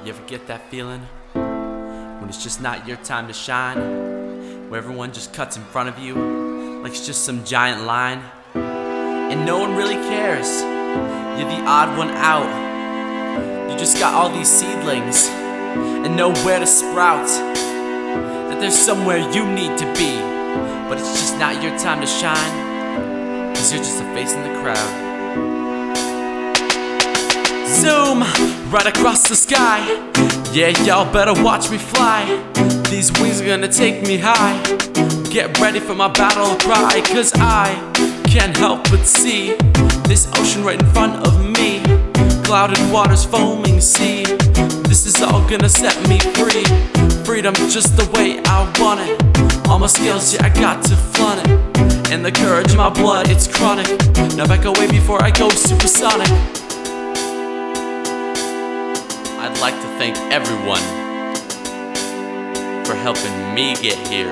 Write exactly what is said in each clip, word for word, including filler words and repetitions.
You ever get that feeling when it's just not your time to shine, where everyone just cuts in front of you like it's just some giant line, and no one really cares? You're the odd one out. You just got all these seedlings and nowhere to sprout. That there's somewhere you need to be, but it's just not your time to shine, 'cause you're just a face in the crowd. Zoom right across the sky. Yeah, y'all better watch me fly. These wings are gonna take me high. Get ready for my battle cry, 'cause I can't help but see this ocean right in front of me. Clouded waters, foaming sea. This is all gonna set me free. Freedom just the way I want it. All my skills, yeah, I got to flaunt it. And the courage in my blood, it's chronic. Now back away before I go supersonic. I'd like to thank everyone for helping me get here.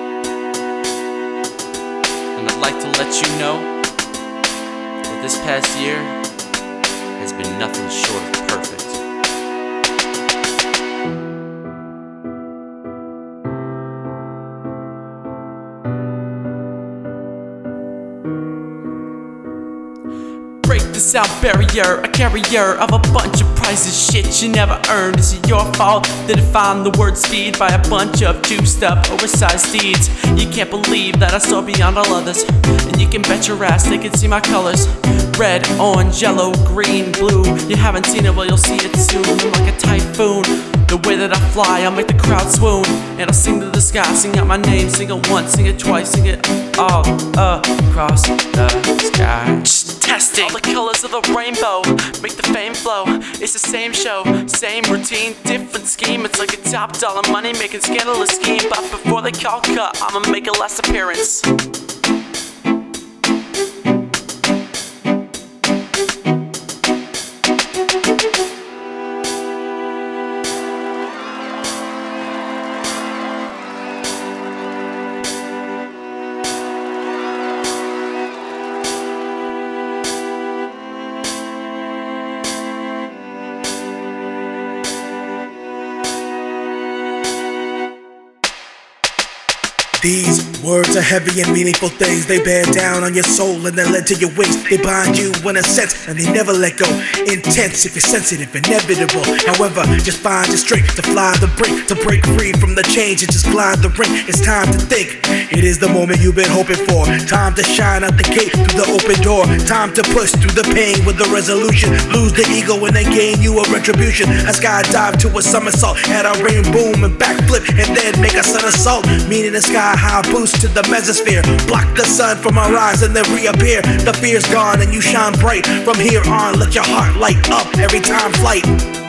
And I'd like to let you know that this past year has been nothing short of perfect. Break the sound barrier, a carrier of a bunch of prizes, shit you never earned. Is it your fault that I found the word speed by a bunch of juiced up, oversized steeds? You can't believe that I saw beyond all others, and you can bet your ass they can see my colors. Red, orange, yellow, green, blue. You haven't seen it, well you'll see it soon. I'm like a typhoon. The way that I fly, I'll make the crowd swoon. And I'll sing to the sky, sing out my name. Sing it once, sing it twice, sing it all across the sky. Just testing all the colors of the rainbow, make the fame flow. It's the same show, same routine, different scheme. It's like a top dollar money making scandalous scheme. But before they call cut, I'ma make a last appearance. These words are heavy and meaningful things. They bear down on your soul and then lead to your wings. They bind you in a sense and they never let go. Intense if you're sensitive, inevitable. However, just find your strength to fly the brink, to break free from the change and just glide the ring. It's time to think. It is the moment you've been hoping for. Time to shine out the gate through the open door. Time to push through the pain with a resolution. Lose the ego and then gain you a retribution. A skydive to a somersault, add a rain boom and backflip and then make a somersault. Meaning the sky high boost to the mesosphere. Block the sun from our eyes and then reappear. The fear's gone and you shine bright. From here on, let your heart light up every time flight.